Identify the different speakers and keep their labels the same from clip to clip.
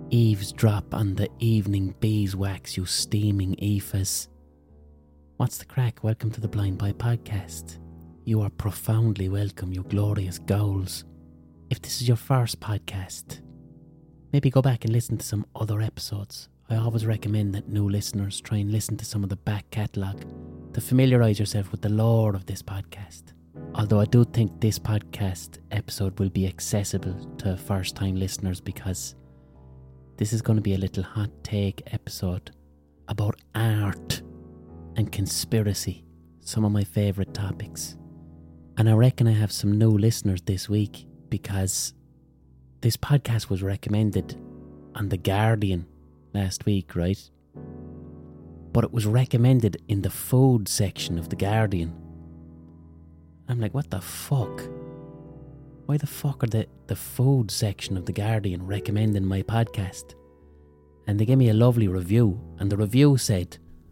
Speaker 1: Eavesdrop on the evening beeswax, you steaming ephas. What's the crack? Welcome to the Blind Boy Podcast. You are profoundly welcome, you glorious ghouls. If this is your first podcast, maybe go back and listen to some other episodes. I always recommend that new listeners try and listen to some of the back catalogue to familiarise yourself with the lore of this podcast. Although I do think this podcast episode will be accessible to first-time listeners because this is going to be a little hot take episode about art and conspiracy, some of my favourite topics. And I reckon I have some new listeners this week because this podcast was recommended on The Guardian last week, right? But it was recommended in the food section of The Guardian. I'm like, what the fuck? Why the fuck are the food section of The Guardian recommending my podcast? And they gave me a lovely review, and the review said,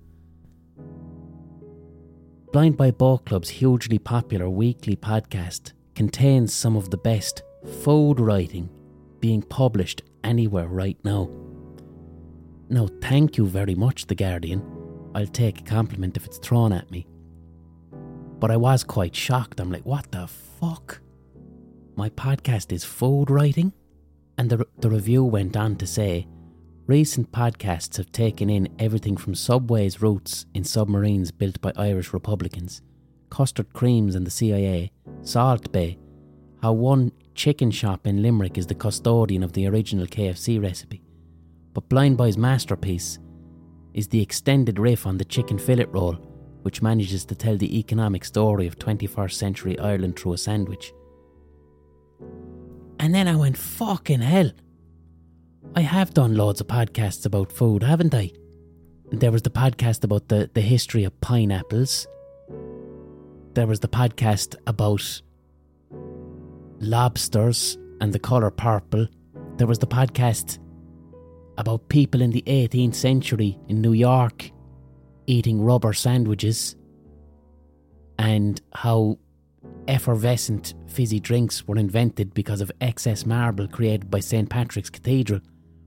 Speaker 1: Blind Boy Book Club's hugely popular weekly podcast contains some of the best food writing being published anywhere right now. Now, thank you very much, The Guardian. I'll take a compliment if it's thrown at me. But I was quite shocked. I'm like, what the fuck? My podcast is food writing? And the review went on to say, recent podcasts have taken in everything from Subway's roots in submarines built by Irish Republicans, custard creams and the CIA, Salt Bay, how one chicken shop in Limerick is the custodian of the original KFC recipe. But Blind Boy's masterpiece is the extended riff on the chicken fillet roll, which manages to tell the economic story of 21st century Ireland through a sandwich. And then I went, fucking hell. I have done loads of podcasts about food, haven't I? There was the podcast about the history of pineapples. There was the podcast about lobsters and the colour purple. There was the podcast about people in the 18th century in New York eating rubber sandwiches and how effervescent fizzy drinks were invented because of excess marble created by St. Patrick's Cathedral.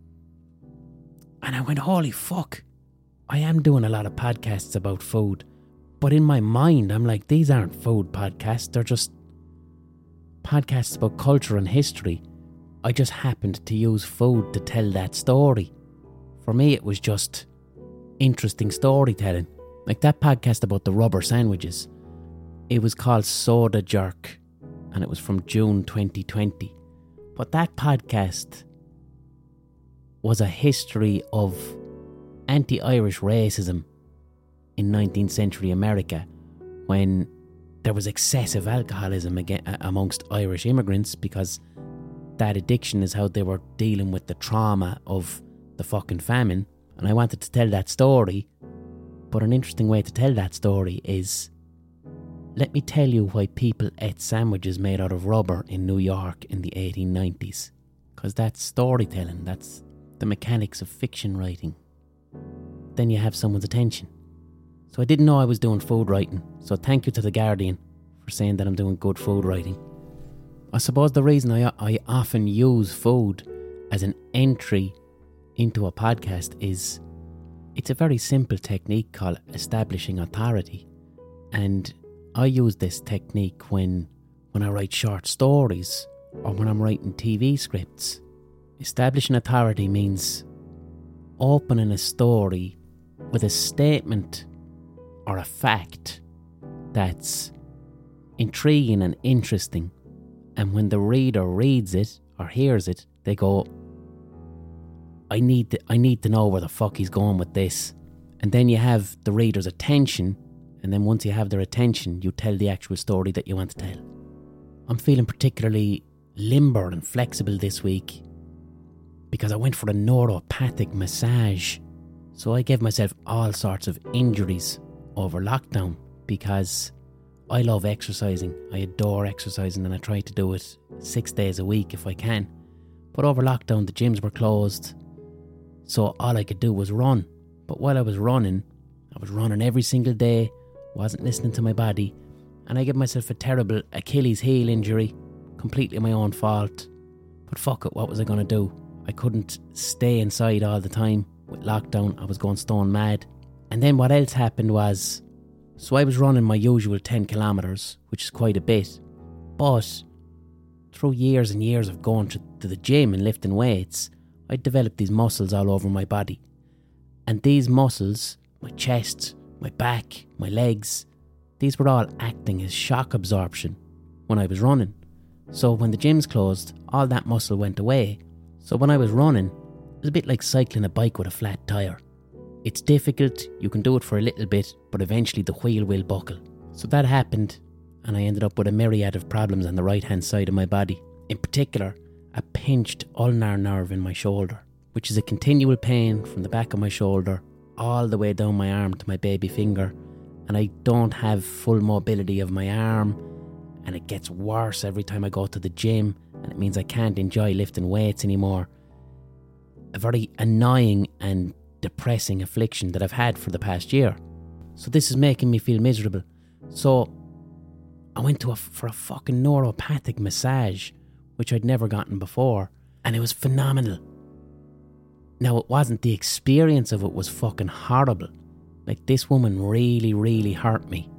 Speaker 1: And I went, holy fuck, I am doing a lot of podcasts about food. But in my mind, I'm like, these aren't food podcasts, they're just podcasts about culture and history. I just happened to use food to tell that story. For me, it was just interesting storytelling. Like that podcast about the rubber sandwiches. It was called Soda Jerk, and it was from June 2020. But that podcast was a history of anti-Irish racism in 19th century America when there was excessive alcoholism amongst Irish immigrants because that addiction is how they were dealing with the trauma of the fucking famine. And I wanted to tell that story, but an interesting way to tell that story is, let me tell you why people ate sandwiches made out of rubber in New York in the 1890s. Because that's storytelling, that's the mechanics of fiction writing. Then you have someone's attention. So I didn't know I was doing food writing, so thank you to The Guardian for saying that I'm doing good food writing. I suppose the reason I often use food as an entry into a podcast is it's a very simple technique called establishing authority. And I use this technique when I write short stories or when I'm writing TV scripts. Establishing authority means opening a story with a statement or a fact that's intriguing and interesting. And when the reader reads it or hears it, they go, I need to know where the fuck he's going with this. And then you have the reader's attention, and then once you have their attention, you tell the actual story that you want to tell. I'm feeling particularly limber and flexible this week because I went for a neuropathic massage. So I gave myself all sorts of injuries over lockdown because I love exercising. I adore exercising and I try to do it 6 days a week if I can. But over lockdown, the gyms were closed. So all I could do was run. But while I was running every single day, wasn't listening to my body. And I gave myself a terrible Achilles heel injury, completely my own fault. But fuck it, what was I going to do? I couldn't stay inside all the time. With lockdown, I was going stone mad. And then what else happened was, so I was running my usual 10 kilometres, which is quite a bit. But through years and years of going to the gym and lifting weights, I developed these muscles all over my body. And these muscles, my chest, my back, my legs, these were all acting as shock absorption when I was running. So when the gyms closed, all that muscle went away. So when I was running, it was a bit like cycling a bike with a flat tyre. It's difficult, you can do it for a little bit, but eventually the wheel will buckle. So that happened, and I ended up with a myriad of problems on the right hand side of my body. In particular, a pinched ulnar nerve in my shoulder, which is a continual pain from the back of my shoulder all the way down my arm to my baby finger, and I don't have full mobility of my arm, and it gets worse every time I go to the gym, and it means I can't enjoy lifting weights anymore. A very annoying and depressing affliction that I've had for the past year. So this is making me feel miserable. So I went for a fucking neuropathic massage, which I'd never gotten before, and it was phenomenal. Now, it wasn't the experience of it was fucking horrible. Like, this woman really, really hurt me.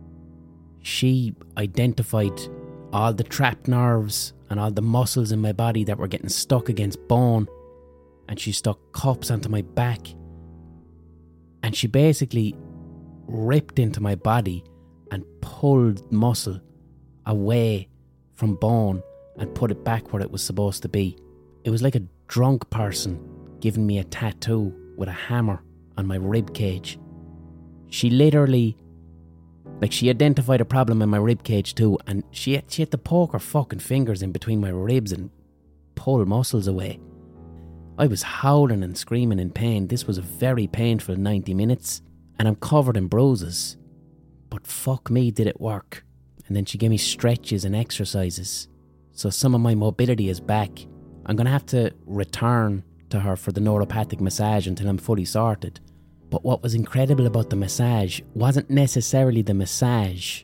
Speaker 1: She identified all the trapped nerves and all the muscles in my body that were getting stuck against bone, and she stuck cups onto my back, and she basically ripped into my body and pulled muscle away from bone and put it back where it was supposed to be. It was like a drunk person giving me a tattoo with a hammer on my rib cage. She literally, she identified a problem in my rib cage too, and she had to poke her fucking fingers in between my ribs and pull muscles away. I was howling and screaming in pain. This was a very painful 90 minutes, and I'm covered in bruises. But fuck me, did it work. And then she gave me stretches and exercises. So some of my mobility is back. I'm going to have to return to her for the neuropathic massage until I'm fully sorted. But what was incredible about the massage wasn't necessarily the massage,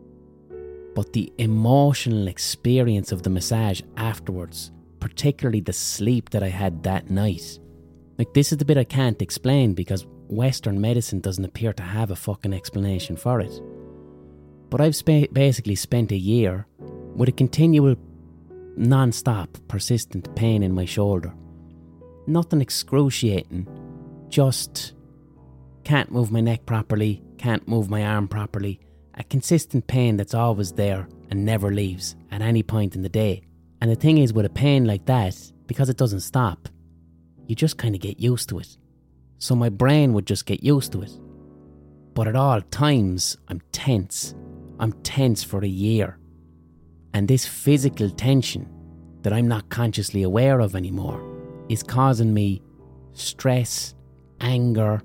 Speaker 1: but the emotional experience of the massage afterwards, particularly the sleep that I had that night. This is the bit I can't explain because Western medicine doesn't appear to have a fucking explanation for it. But I've basically spent a year with a continual, non-stop, persistent pain in my shoulder. Nothing excruciating, just can't move my neck properly, can't move my arm properly. A consistent pain that's always there and never leaves at any point in the day. And the thing is, with a pain like that, because it doesn't stop, you just kind of get used to it. So my brain would just get used to it. But at all times, I'm tense. I'm tense for a year. And this physical tension that I'm not consciously aware of anymore is causing me stress, anger.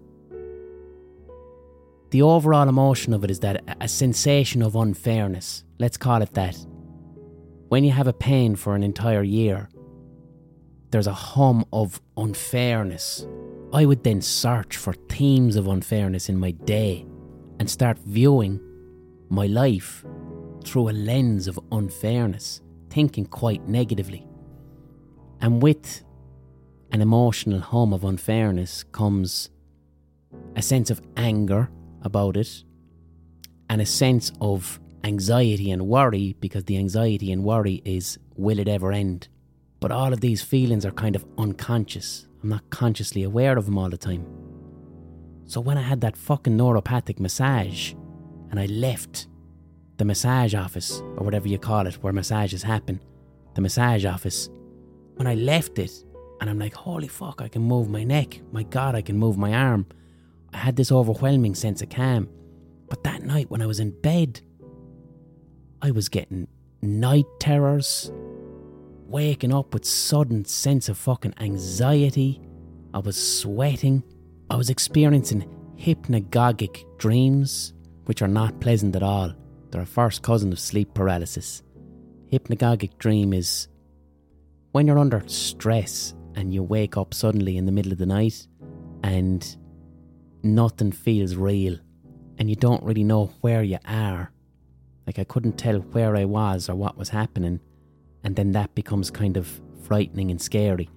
Speaker 1: The overall emotion of it is that a sensation of unfairness. Let's call it that. When you have a pain for an entire year, there's a hum of unfairness. I would then search for themes of unfairness in my day and start viewing my life through a lens of unfairness, thinking quite negatively. And with an emotional hum of unfairness comes a sense of anger about it and a sense of anxiety and worry, because the anxiety and worry is, will it ever end? But all of these feelings are kind of unconscious. I'm not consciously aware of them all the time. So when I had that fucking neuropathic massage and I left the massage office, or whatever you call it, where massages happen, the massage office, when I left it and I'm like, holy fuck, I can move my neck. My God, I can move my arm. I had this overwhelming sense of calm. But that night when I was in bed, I was getting night terrors, waking up with sudden sense of fucking anxiety. I was sweating. I was experiencing hypnagogic dreams, which are not pleasant at all. They're a first cousin of sleep paralysis. Hypnagogic dream is when you're under stress and you wake up suddenly in the middle of the night and nothing feels real and you don't really know where you are. I couldn't tell where I was or what was happening, and then that becomes kind of frightening and scary.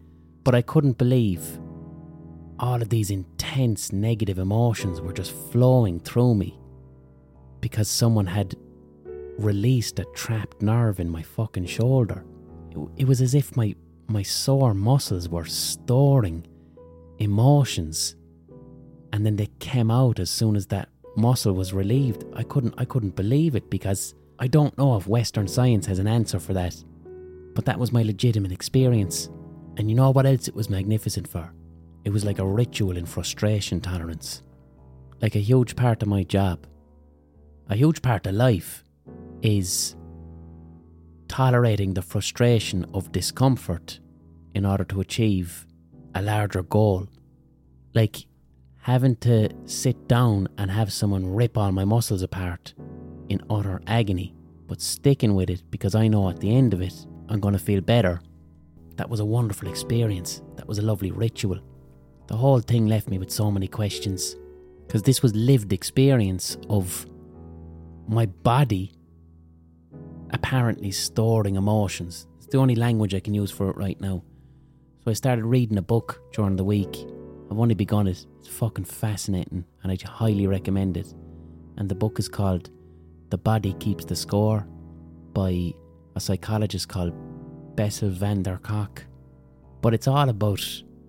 Speaker 1: But I couldn't believe all of these intense negative emotions were just flowing through me because someone had released a trapped nerve in my fucking shoulder. It was as if my sore muscles were storing emotions, and then they came out as soon as that muscle was relieved. I couldn't believe it, because I don't know if Western science has an answer for that, but that was my legitimate experience. And you know what else it was magnificent for? It was like a ritual in frustration tolerance. Like a huge part of my job, a huge part of life, is tolerating the frustration of discomfort in order to achieve a larger goal. Like having to sit down and have someone rip all my muscles apart in utter agony, but sticking with it because I know at the end of it I'm going to feel better. That was a wonderful experience. That was a lovely ritual. The whole thing left me with so many questions, because this was lived experience of my body apparently storing emotions. It's the only language I can use for it right now. So I started reading a book during the week. I've only begun it. It's fucking fascinating, and I highly recommend it. And the book is called The Body Keeps the Score by a psychologist called Bessel van der Kolk. But it's all about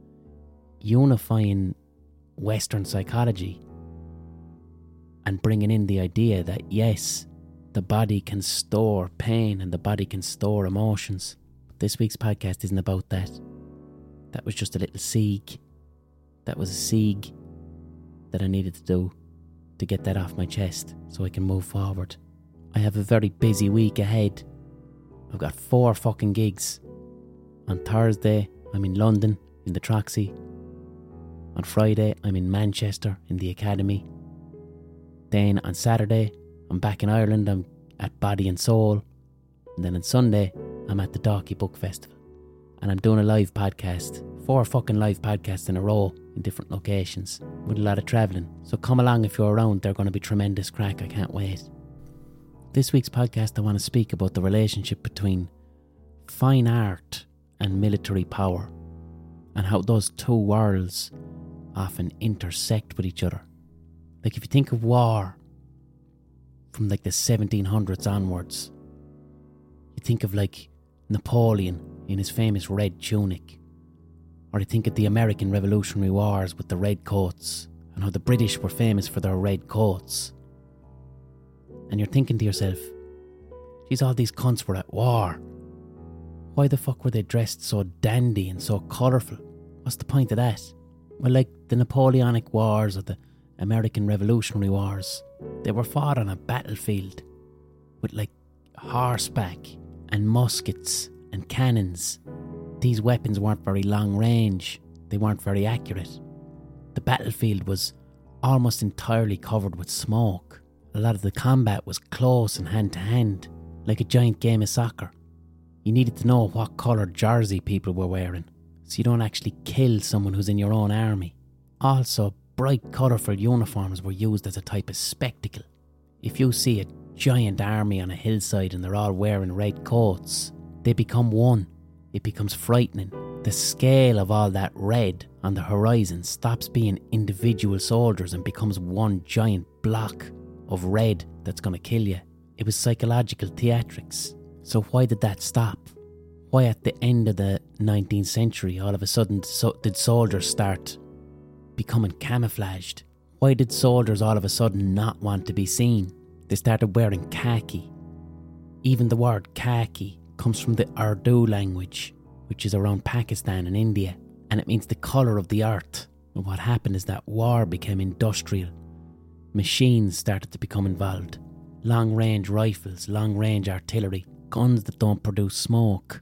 Speaker 1: unifying Western psychology and bringing in the idea that yes, the body can store pain and the body can store emotions. But this week's podcast isn't about that. That was just a little sieg. That was a sieg that I needed to do to get that off my chest so I can move forward. I have a very busy week ahead. I've got 4 fucking gigs. On Thursday, I'm in London in the Troxy. On Friday, I'm in Manchester in the Academy. Then on Saturday, I'm back in Ireland. I'm at Body and Soul. And then on Sunday, I'm at the Dalkey Book Festival. And I'm doing a live podcast. 4 fucking live podcasts in a row in different locations with a lot of travelling. So come along if you're around. They're going to be tremendous crack. I can't wait. This week's podcast, I want to speak about the relationship between fine art and military power, and how those two worlds often intersect with each other. Like if you think of war from like the 1700s onwards, you think of like Napoleon in his famous red tunic, or you think of the American Revolutionary Wars with the red coats and how the British were famous for their red coats. And you're thinking to yourself, geez, all these cunts were at war. Why the fuck were they dressed so dandy and so colourful? What's the point of that? Well, like the Napoleonic Wars or the American Revolutionary Wars, they were fought on a battlefield with like horseback and muskets and cannons. These weapons weren't very long range. They weren't very accurate. The battlefield was almost entirely covered with smoke. A lot of the combat was close and hand to hand, like a giant game of soccer. You needed to know what colour jersey people were wearing, so you don't actually kill someone who's in your own army. Also, bright colourful uniforms were used as a type of spectacle. If you see a giant army on a hillside and they're all wearing red coats, they become one. It becomes frightening. The scale of all that red on the horizon stops being individual soldiers and becomes one giant block of red that's going to kill you. It was psychological theatrics. So why did that stop? Why at the end of the 19th century all of a sudden did soldiers start becoming camouflaged? Why did soldiers all of a sudden not want to be seen? They started wearing khaki. Even the word khaki comes from the Urdu language, which is around Pakistan and India, and it means the colour of the earth. And what happened is that war became industrial. Machines started to become involved. Long-range rifles, long-range artillery, guns that don't produce smoke,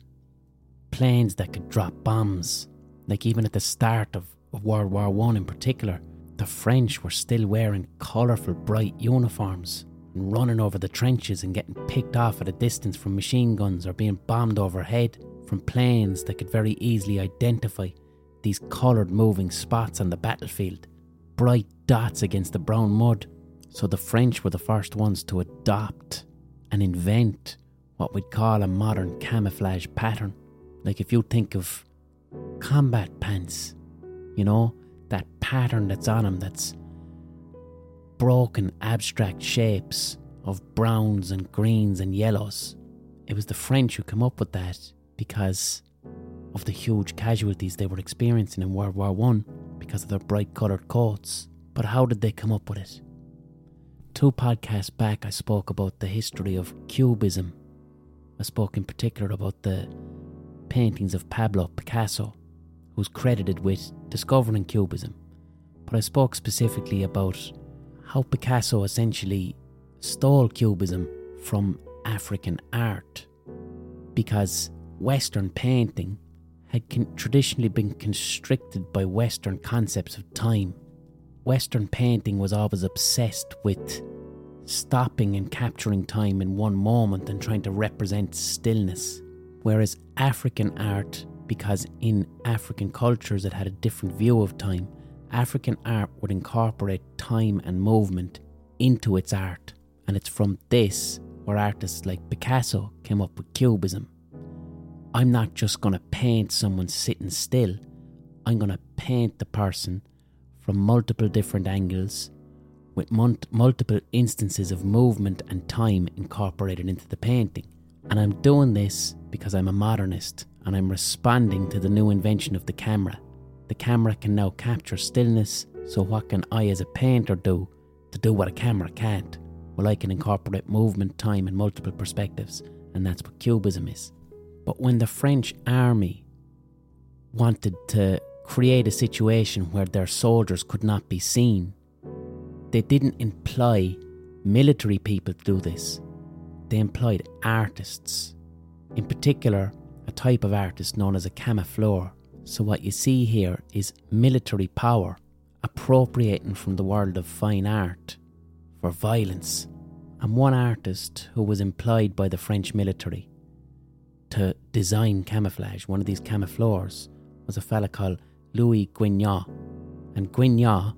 Speaker 1: planes that could drop bombs. Like even at the start of World War I in particular, the French were still wearing colourful bright uniforms and running over the trenches and getting picked off at a distance from machine guns or being bombed overhead from planes that could very easily identify these coloured moving spots on the battlefield, bright dots against the brown mud. So the French were the first ones to adopt and invent what we'd call a modern camouflage pattern. Like if you think of combat pants. You know, that pattern that's on them, that's broken abstract shapes of browns and greens and yellows. It was the French who came up with that because of the huge casualties they were experiencing in World War I because of their bright coloured coats. But how did they come up with it? 2 podcasts back I spoke about the history of Cubism. I spoke in particular about the paintings of Pablo Picasso, who's credited with discovering Cubism. But I spoke specifically about how Picasso essentially stole Cubism from African art, because Western painting had traditionally been constricted by Western concepts of time. Western painting was always obsessed with stopping and capturing time in one moment and trying to represent stillness. Whereas African art, because in African cultures it had a different view of time, African art would incorporate time and movement into its art. And it's from this where artists like Picasso came up with Cubism. I'm not just going to paint someone sitting still. I'm going to paint the person from multiple different angles with multiple instances of movement and time incorporated into the painting. And I'm doing this because I'm a modernist and I'm responding to the new invention of the camera. The camera can now capture stillness, so what can I as a painter do to do what a camera can't? Well, I can incorporate movement, time and multiple perspectives, and that's what Cubism is. But when the French army wanted to create a situation where their soldiers could not be seen, they didn't employ military people to do this. They employed artists. In particular, a type of artist known as a camoufleur. So what you see here is military power appropriating from the world of fine art for violence. And one artist who was employed by the French military to design camouflage, one of these camoufleurs, was a fella called Louis Guignard. And Guignard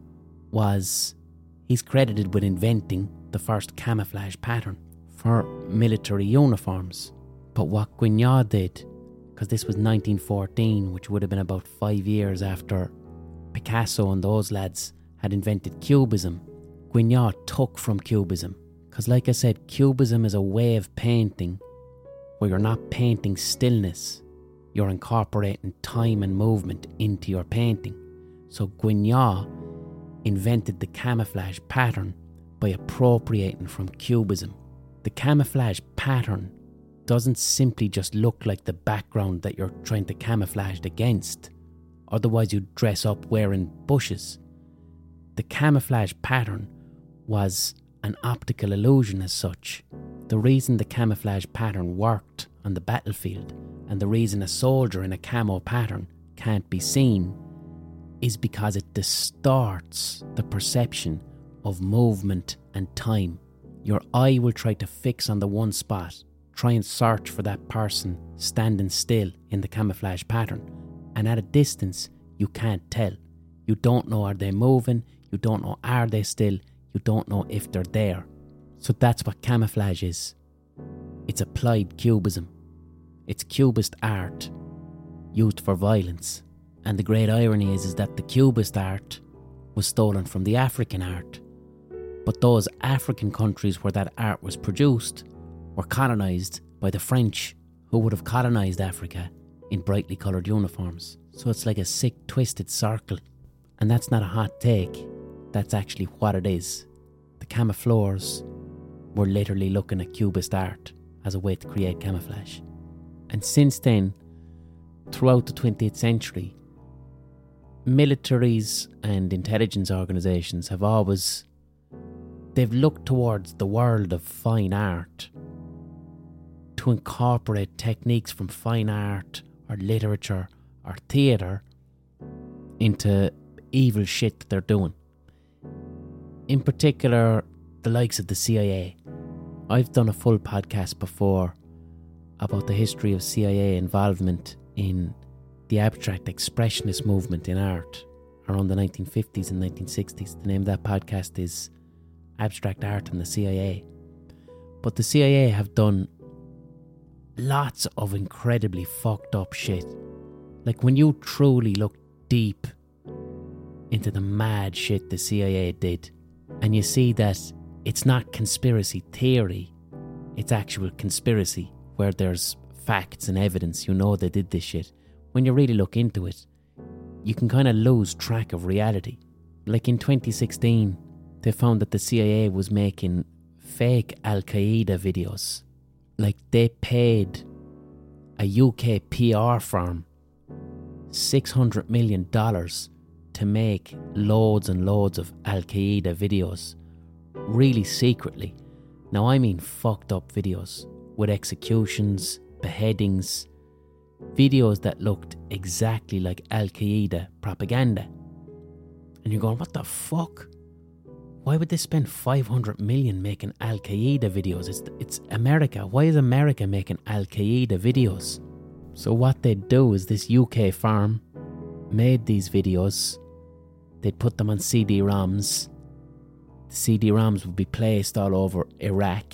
Speaker 1: he's credited with inventing the first camouflage pattern for military uniforms. But what Guignard did, because this was 1914, which would have been about 5 years after Picasso and those lads had invented Cubism, Guignard took from Cubism. Because like I said, Cubism is a way of painting where you're not painting stillness, you're incorporating time and movement into your painting. So Guignard invented the camouflage pattern by appropriating from Cubism. The camouflage pattern doesn't simply just look like the background that you're trying to camouflage against. Otherwise you'd dress up wearing bushes. The camouflage pattern was an optical illusion as such. The reason the camouflage pattern worked on the battlefield and the reason a soldier in a camo pattern can't be seen is because it distorts the perception of movement and time. Your eye will try to fix on the one spot, try and search for that person standing still in the camouflage pattern, and at a distance you can't tell. You don't know, are they moving? You don't know, are they still? You don't know if they're there. So that's what camouflage is. It's applied Cubism. It's Cubist art used for violence. And the great irony is that the Cubist art was stolen from the African art. But those African countries where that art was produced were colonised by the French, who would have colonised Africa in brightly coloured uniforms. So it's like a sick, twisted circle. And that's not a hot take. That's actually what it is. The camoufleurs were literally looking at Cubist art as a way to create camouflage. And since then, throughout the 20th century, militaries and intelligence organisations they've looked towards the world of fine art to incorporate techniques from fine art or literature or theatre into evil shit that they're doing. In particular, the likes of the CIA. I've done a full podcast before about the history of CIA involvement in the abstract expressionist movement in art around the 1950s and 1960s. The name of that podcast is Abstract Art and the CIA. But the CIA have done lots of incredibly fucked up shit Like, when you truly look deep into the mad shit the CIA did, and you see that it's not conspiracy theory, it's actual conspiracy where there's facts and evidence, you know they did this shit. When you really look into it, you can kind of lose track of reality. Like in 2016, they found that the CIA was making fake Al-Qaeda videos. Like, they paid a UK PR firm $600 million to make loads and loads of Al-Qaeda videos, really secretly. Now, I mean fucked up videos with executions, beheadings, videos that looked exactly like Al-Qaeda propaganda. And you're going, what the fuck? Why would they spend $500 million making Al-Qaeda videos? It's America. Why is America making Al-Qaeda videos? So what they'd do is, this UK firm made these videos. They'd put them on CD-ROMs. The CD-ROMs would be placed all over Iraq.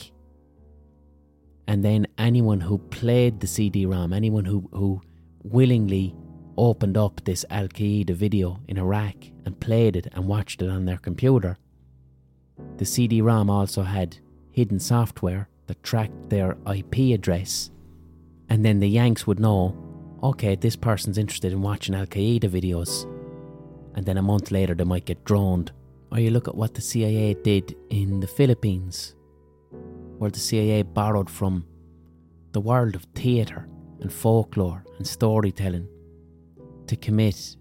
Speaker 1: And then anyone who played the CD-ROM, anyone who willingly opened up this Al-Qaeda video in Iraq and played it and watched it on their computer, the CD-ROM also had hidden software that tracked their IP address. And then the Yanks would know, okay, this person's interested in watching Al-Qaeda videos. And then a month later they might get droned. Or you look at what the CIA did in the Philippines, where the CIA borrowed from the world of theatre and folklore and storytelling to commit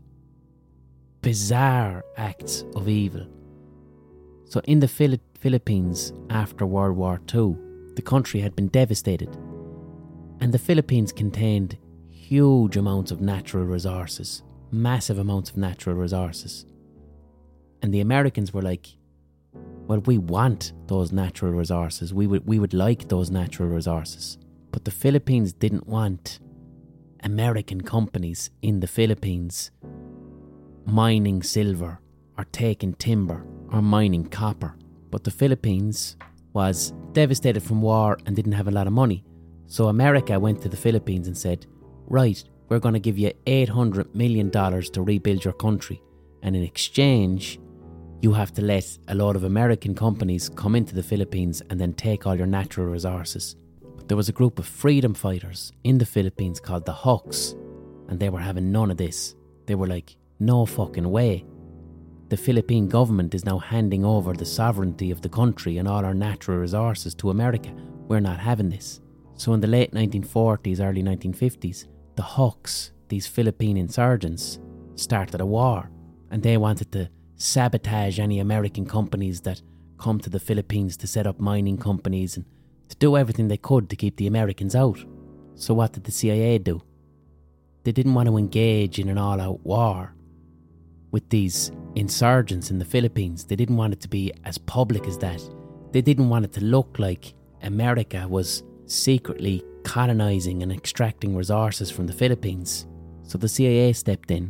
Speaker 1: bizarre acts of evil. So in the Philippines, after World War II, the country had been devastated. And the Philippines contained huge amounts of natural resources, massive amounts of natural resources. And the Americans were like, well, we want those natural resources. We would like those natural resources. But the Philippines didn't want American companies in the Philippines mining silver or taking timber or mining copper. But the Philippines was devastated from war and didn't have a lot of money. So America went to the Philippines and said, right, we're going to give you $800 million to rebuild your country. And in exchange, you have to let a lot of American companies come into the Philippines and then take all your natural resources. But there was a group of freedom fighters in the Philippines called the Huks, and they were having none of this. They were like, no fucking way. The Philippine government is now handing over the sovereignty of the country and all our natural resources to America. We're not having this. So in the late 1940s, early 1950s, the Huks, these Philippine insurgents, started a war, and they wanted to sabotage any American companies that come to the Philippines to set up mining companies and to do everything they could to keep the Americans out. So what did the CIA do? They didn't want to engage in an all-out war with these insurgents in the Philippines. They didn't want it to be as public as that. They didn't want it to look like America was secretly colonizing and extracting resources from the Philippines. So the CIA stepped in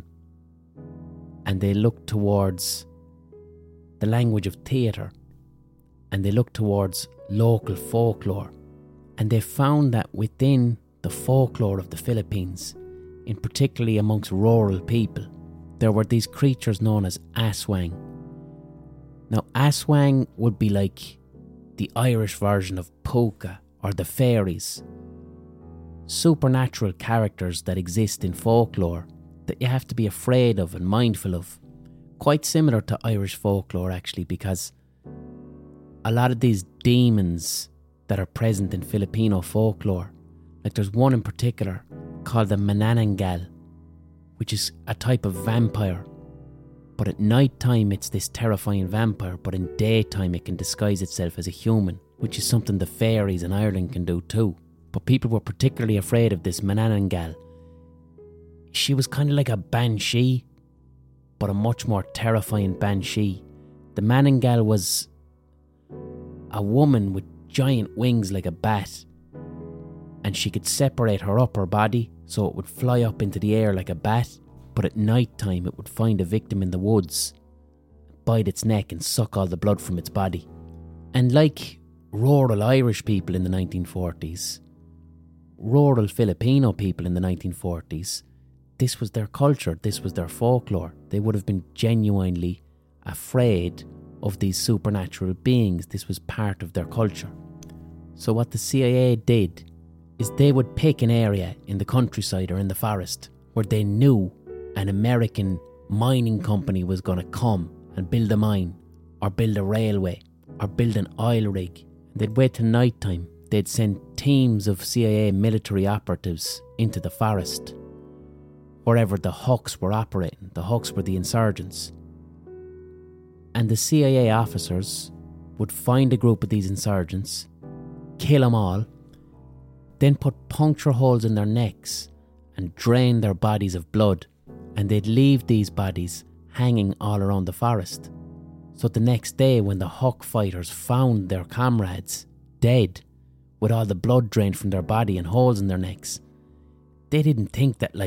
Speaker 1: and they looked towards the language of theatre and they looked towards local folklore, and they found that within the folklore of the Philippines, in particularly amongst rural people, there were these creatures known as aswang. Now, aswang would be like the Irish version of Puka or the fairies. Supernatural characters that exist in folklore that you have to be afraid of and mindful of. Quite similar to Irish folklore, actually, because a lot of these demons that are present in Filipino folklore, like there's one in particular called the Manananggal, which is a type of vampire. But at night time it's this terrifying vampire, but in daytime it can disguise itself as a human, which is something the fairies in Ireland can do too. But people were particularly afraid of this Manananggal. She was kind of like a banshee, but a much more terrifying banshee. The Manananggal was a woman with giant wings like a bat, and she could separate her upper body so it would fly up into the air like a bat, but at night time it would find a victim in the woods, bite its neck and suck all the blood from its body. And like rural Irish people in the 1940s, rural Filipino people in the 1940s, this was their culture, this was their folklore. They would have been genuinely afraid of these supernatural beings. This was part of their culture. So what the CIA did is they would pick an area in the countryside or in the forest where they knew an American mining company was going to come and build a mine or build a railway or build an oil rig. They'd wait till night time. They'd send teams of CIA military operatives into the forest, wherever the Huks were operating. The Huks were the insurgents. And the CIA officers would find a group of these insurgents, kill them all, then put puncture holes in their necks and drain their bodies of blood. And they'd leave these bodies hanging all around the forest. So the next day, when the Huk fighters found their comrades dead, with all the blood drained from their body and holes in their necks, they didn't think that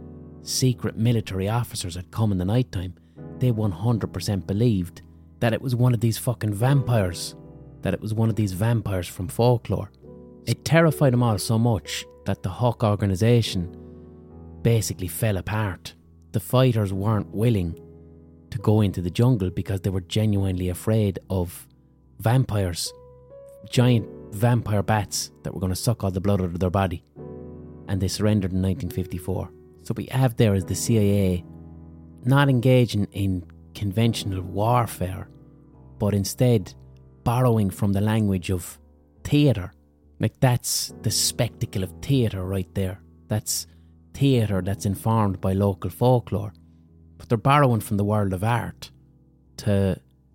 Speaker 1: secret military officers had come in the night time. They 100% believed that it was one of these fucking vampires, that it was one of these vampires from folklore. It terrified them all so much that the Huk organisation basically fell apart. The fighters weren't willing to go into the jungle because they were genuinely afraid of vampires, giant vampire bats that were going to suck all the blood out of their body. And they surrendered in 1954. So what we have there is the CIA not engaging in conventional warfare, but instead borrowing from the language of theatre. That's the spectacle of theatre right there. That's theatre that's informed by local folklore. But they're borrowing from the world of art to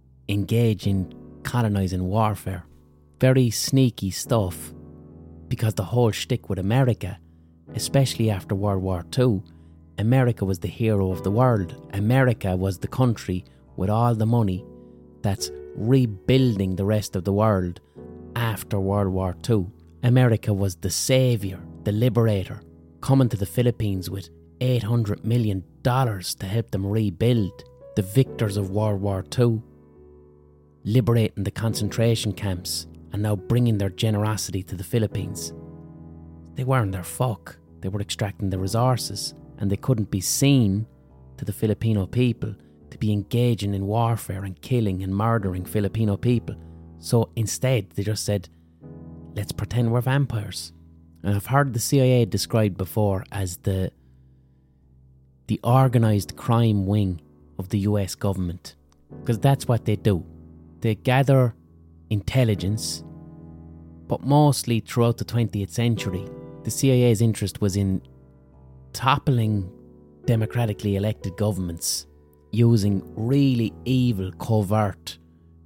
Speaker 1: engage in colonising warfare. Very sneaky stuff, because the whole shtick with America, especially after World War II, America was the hero of the world. America was the country with all the money that's rebuilding the rest of the world after World War II. America was the saviour, the liberator, coming to the Philippines with $800 million to help them rebuild. The victors of World War II, liberating the concentration camps and now bringing their generosity to the Philippines. They weren't their fuck. They were extracting the resources, and they couldn't be seen to the Filipino people to be engaging in warfare and killing and murdering Filipino people. So instead, they just said, let's pretend we're vampires. And I've heard the CIA described before as the organised crime wing of the US government, because that's what they do. They gather intelligence, but mostly throughout the 20th century, the CIA's interest was in toppling democratically elected governments using really evil, covert,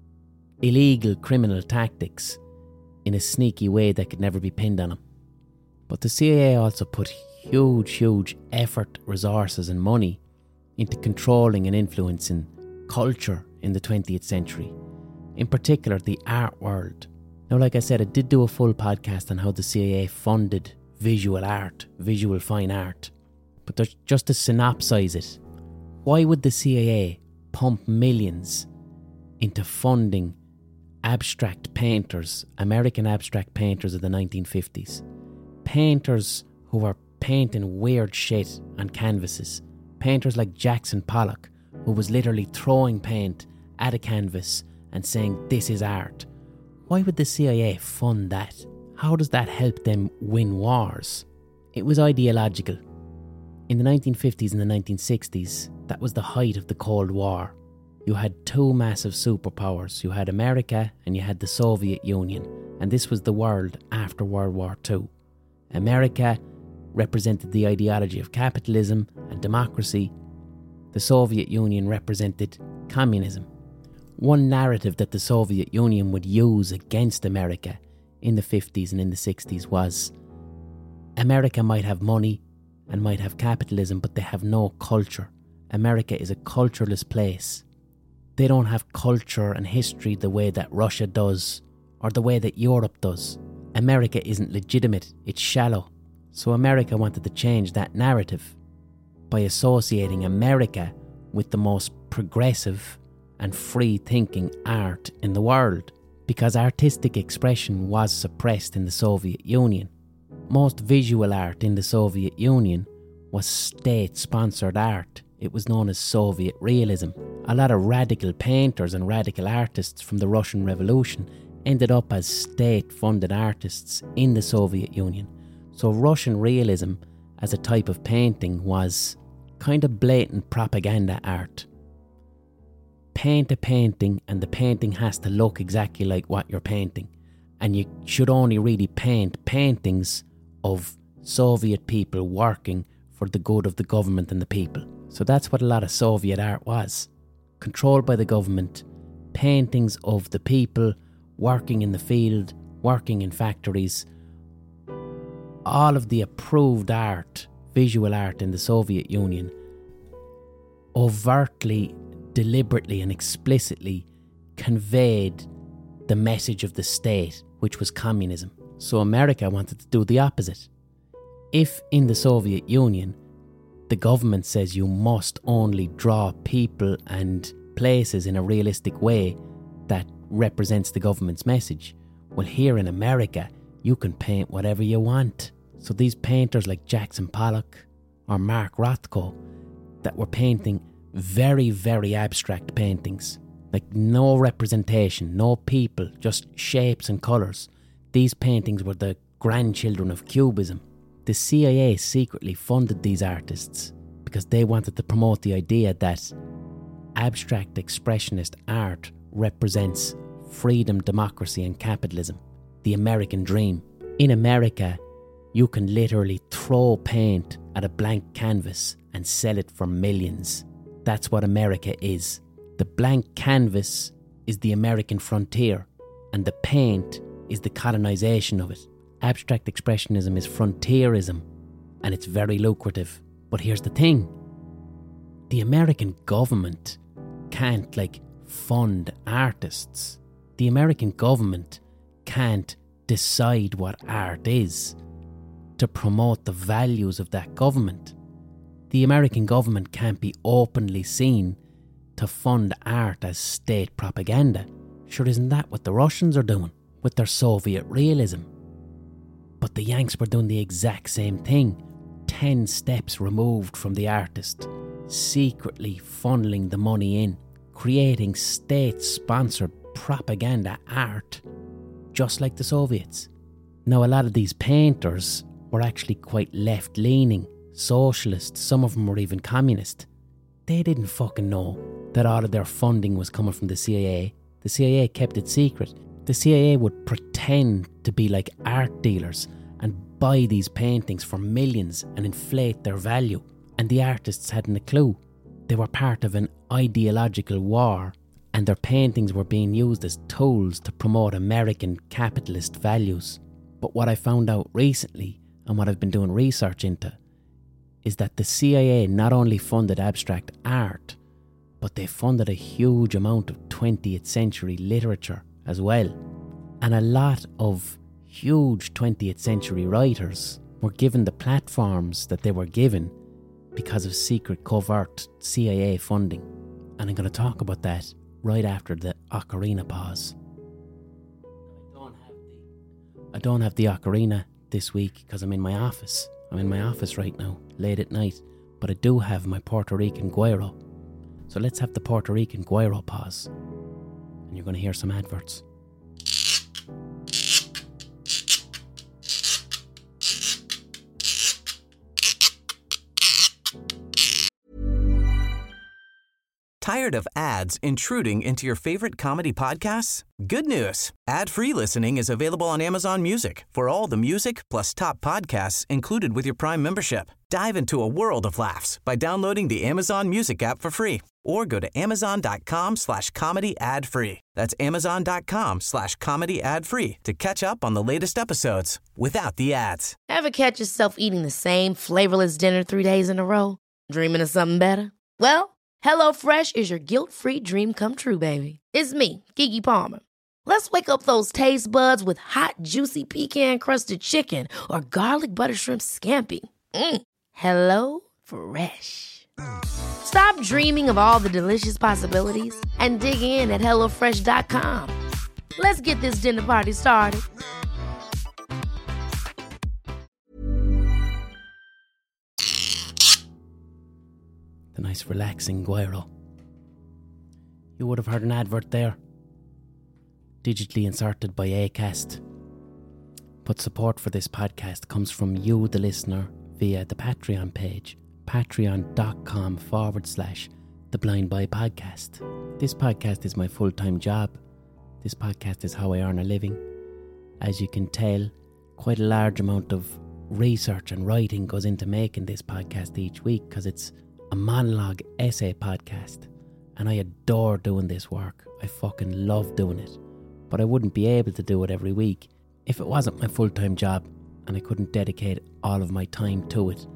Speaker 1: illegal criminal tactics in a sneaky way that could never be pinned on them. But the CIA also put huge effort, resources and money into controlling and influencing culture in the 20th century. In particular, the art world. Now, like I said, I did do a full podcast on how the CIA funded visual art, visual fine art. But just to synopsize it, why would the CIA pump millions into funding abstract painters, American abstract painters of the 1950s? Painters who were painting weird shit on canvases. Painters like Jackson Pollock, who was literally throwing paint at a canvas and saying, this is art. Why would the CIA fund that? How does that help them win wars? It was ideological. In the 1950s and the 1960s, that was the height of the Cold War. You had two massive superpowers. You had America and you had the Soviet Union. And this was the world after World War II. America represented the ideology of capitalism and democracy. The Soviet Union represented communism. One narrative that the Soviet Union would use against America in the 50s and in the 60s was America might have money and might have capitalism, but they have no culture. America is a cultureless place. They don't have culture and history the way that Russia does or the way that Europe does. America isn't legitimate, it's shallow. So America wanted to change that narrative by associating America with the most progressive and free-thinking art in the world, because artistic expression was suppressed in the Soviet Union. Most visual art in the Soviet Union was state-sponsored art. It was known as Soviet realism. A lot of radical painters and radical artists from the Russian Revolution ended up as state-funded artists in the Soviet Union. So Russian realism as a type of painting was kind of blatant propaganda art. Paint a painting and the painting has to look exactly like what you're painting. And you should only really paint paintings of Soviet people working for the good of the government and the people. So that's what a lot of Soviet art was. Controlled by the government, paintings of the people working in the field, working in factories. All of the approved art, visual art in the Soviet Union, overtly, deliberately and explicitly conveyed the message of the state, which was communism. So America wanted to do the opposite. If in the Soviet Union, the government says you must only draw people and places in a realistic way that represents the government's message, well, here in America, you can paint whatever you want. So these painters like Jackson Pollock or Mark Rothko that were painting very, very abstract paintings, like no representation, no people, just shapes and colours. These paintings were the grandchildren of Cubism. The CIA secretly funded these artists because they wanted to promote the idea that abstract expressionist art represents freedom, democracy and capitalism, the American dream. In America, you can literally throw paint at a blank canvas and sell it for millions. That's what America is. The blank canvas is the American frontier, and the paint is the colonization of it. Abstract expressionism is frontierism, and it's very lucrative. But here's the thing. The American government can't, fund artists. The American government can't decide what art is to promote the values of that government. The American government can't be openly seen to fund art as state propaganda. Sure, isn't that what the Russians are doing with their Soviet realism? But the Yanks were doing the exact same thing, 10 steps removed from the artist, secretly funneling the money in, creating state-sponsored propaganda art, just like the Soviets. Now, a lot of these painters were actually quite left-leaning, socialist, some of them were even communist. They didn't fucking know that all of their funding was coming from the CIA. The CIA kept it secret. The CIA would pretend to be like art dealers and buy these paintings for millions and inflate their value. And the artists hadn't a clue. They were part of an ideological war, and their paintings were being used as tools to promote American capitalist values. But what I found out recently, and what I've been doing research into, is that the CIA not only funded abstract art, but they funded a huge amount of 20th century literature as well. And a lot of huge 20th century writers were given the platforms that they were given because of secret covert CIA funding. And I'm going to talk about that right after the ocarina pause. I don't have the ocarina this week because I'm in my office. I'm in my office right now, late at night, but I do have my Puerto Rican guiro. So let's have the Puerto Rican guiro pause. And you're going to hear some adverts.
Speaker 2: Tired of ads intruding into your favorite comedy podcasts? Good news. Ad-free listening is available on Amazon Music for all the music plus top podcasts included with your Prime membership. Dive into a world of laughs by downloading the Amazon Music app for free or go to amazon.com/comedy ad-free. That's amazon.com/comedy ad-free to catch up on the latest episodes without the ads.
Speaker 3: Ever catch yourself eating the same flavorless dinner 3 days in a row? Dreaming of something better? Well, HelloFresh is your guilt-free dream come true, baby. It's me, Keke Palmer. Let's wake up those taste buds with hot, juicy pecan-crusted chicken or garlic butter shrimp scampi. Hello Fresh. Stop dreaming of all the delicious possibilities and dig in at HelloFresh.com. Let's get this dinner party started.
Speaker 1: the nice relaxing guiro. You would have heard an advert there, digitally inserted by Acast. But support for this podcast comes from you, the listener, via the Patreon page, patreon.com/The Blind Boy Podcast. This podcast is my full-time job. This podcast is how I earn a living. As you can tell, quite a large amount of research and writing goes into making this podcast each week because it's a monologue essay podcast. And I adore doing this work. I fucking love doing it. But I wouldn't be able to do it every week if it wasn't my full-time job and I couldn't dedicate all of my time to it.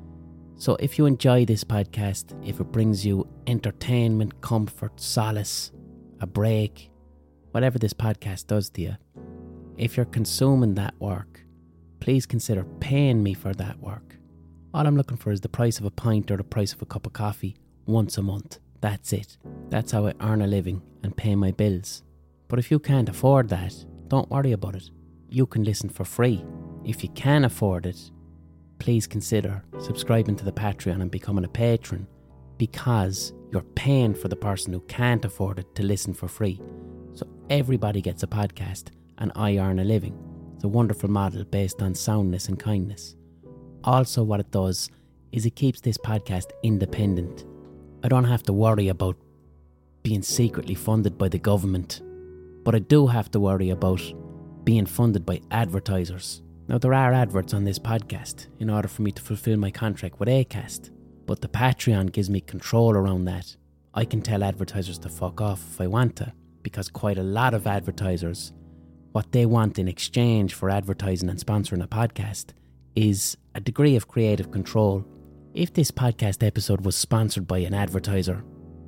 Speaker 1: So if you enjoy this podcast, if it brings you entertainment, comfort, solace, a break, whatever this podcast does to you, if you're consuming that work, please consider paying me for that work. All I'm looking for is the price of a pint or the price of a cup of coffee once a month. That's it. That's how I earn a living and pay my bills. But if you can't afford that, don't worry about it. You can listen for free. If you can afford it, please consider subscribing to the Patreon and becoming a patron, because you're paying for the person who can't afford it to listen for free. So everybody gets a podcast and I earn a living. It's a wonderful model based on soundness and kindness. Also, what it does is it keeps this podcast independent. I don't have to worry about being secretly funded by the government, but I do have to worry about being funded by advertisers. Now, there are adverts on this podcast in order for me to fulfill my contract with Acast, but the Patreon gives me control around that. I can tell advertisers to fuck off if I want to, because quite a lot of advertisers, what they want in exchange for advertising and sponsoring a podcast is a degree of creative control. If this podcast episode was sponsored by an advertiser,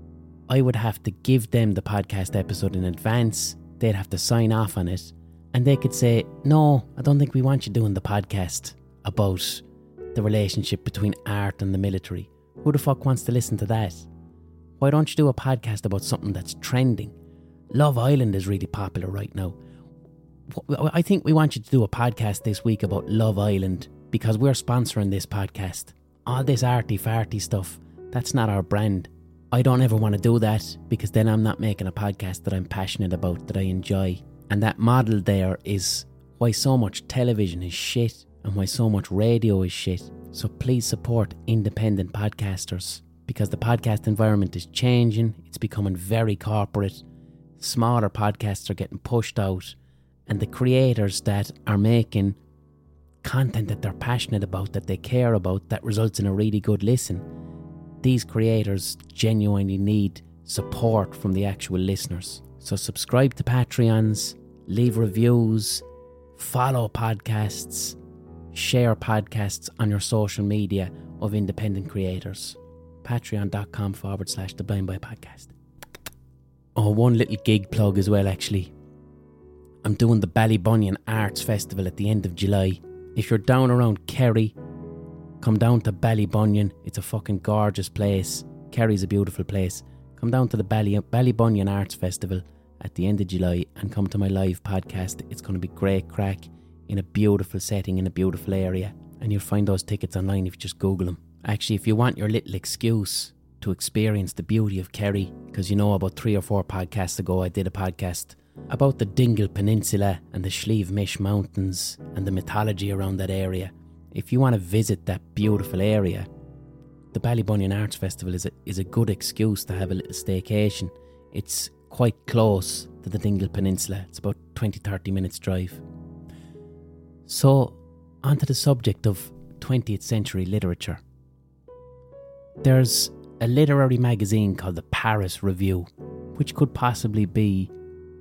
Speaker 1: I would have to give them the podcast episode in advance. They'd have to sign off on it. And they could say, no, I don't think we want you doing the podcast about the relationship between art and the military. Who the fuck wants to listen to that? Why don't you do a podcast about something that's trending? Love Island is really popular right now. I think we want you to do a podcast this week about Love Island because we're sponsoring this podcast. All this arty-farty stuff, that's not our brand. I don't ever want to do that because then I'm not making a podcast that I'm passionate about, that I enjoy. And that model there is why so much television is shit and why so much radio is shit. So please support independent podcasters, because the podcast environment is changing. It's becoming very corporate. Smaller podcasts are getting pushed out, and the creators that are making content that they're passionate about, that they care about, that results in a really good listen, these creators genuinely need support from the actual listeners. So subscribe to Patreons, leave reviews, follow podcasts, share podcasts on your social media of independent creators. Patreon.com/The Blind Boy Podcast. Oh, one little gig plug as well, actually. I'm doing the Ballybunion Arts Festival at the end of July. If you're down around Kerry, come down to Ballybunion. It's a fucking gorgeous place. Kerry's a beautiful place. Come down to the Ballybunion Arts Festival at the end of July and come to my live podcast. It's going to be great crack in a beautiful setting in a beautiful area, and you'll find those tickets online if you just Google them. Actually, if you want your little excuse to experience the beauty of Kerry, because you know about 3 or 4 podcasts ago I did a podcast about the Dingle Peninsula and the Slieve Mish Mountains and the mythology around that area. If you want to visit that beautiful area, the Ballybunion Arts Festival is a good excuse to have a little staycation. It's quite close to the Dingle Peninsula. It's about 20-30 minutes drive. So, onto the subject of 20th century literature. There's a literary magazine called the Paris Review, which could possibly be